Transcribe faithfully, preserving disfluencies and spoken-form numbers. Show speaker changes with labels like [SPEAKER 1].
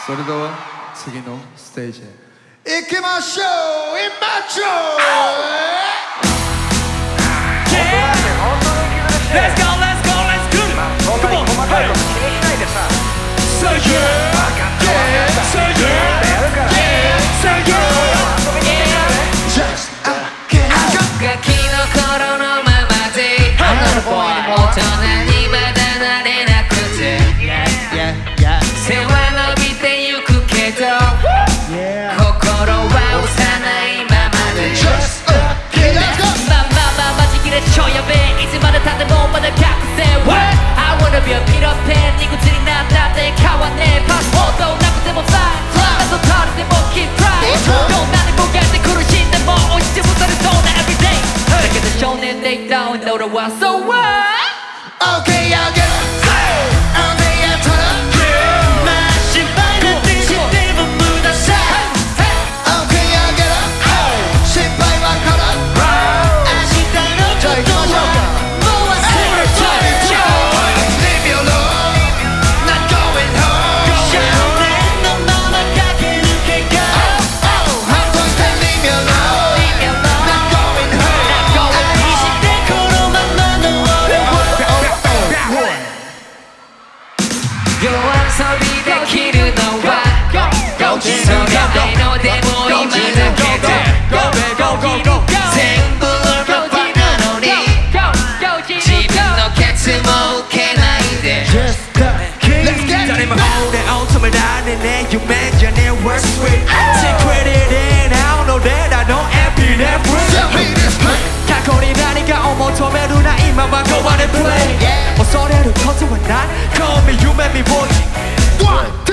[SPEAKER 1] それでは次のステージへ行きましょう。イマチョ
[SPEAKER 2] Let's go, let's go, let's do it! Come on, hey! So yeah, yeah, so yeah, yeah, so yeah,
[SPEAKER 1] Just get out.
[SPEAKER 3] ガキの頃のままで大人にまだなれなくて背は伸びてゆくけど心は幼いままで
[SPEAKER 1] Just get out.
[SPEAKER 3] まあまあまあマジ切れ超やべえいつまでたってもまだ覚醒 What? I wanna be a Peter Pan 理屈になったって変わんねえパスポートなくてもさ謎取れても Keep trying どんなに向かって苦しんでも押し潰されそうな Everyday だけど少年でいた俺は So what?
[SPEAKER 1] Okay, I'll get up. I'll be a turn.
[SPEAKER 2] まあ心配なんてしても無駄さ
[SPEAKER 1] Okay, I'll get up. 心配はから。
[SPEAKER 2] 明日のことはもう忘れちゃえ
[SPEAKER 1] Leave me alone. Not going home.
[SPEAKER 2] 少年のまま駆け抜けが
[SPEAKER 1] I'm going to leave me alone. Not going home.
[SPEAKER 2] 愛してこのままの俺を
[SPEAKER 3] 夜遊びできるのはそれないのでも今だけで全部ロボなのに自分のケツも受けないで
[SPEAKER 1] Let's get
[SPEAKER 2] 誰も俺を止められねえ夢じゃねえ What's sweet Secret in outのレダーのエピネフル
[SPEAKER 1] this play.
[SPEAKER 2] 過去に何かを求めるな今は Go on and play 恐れることはない Call me 夢見ぼじ
[SPEAKER 1] One.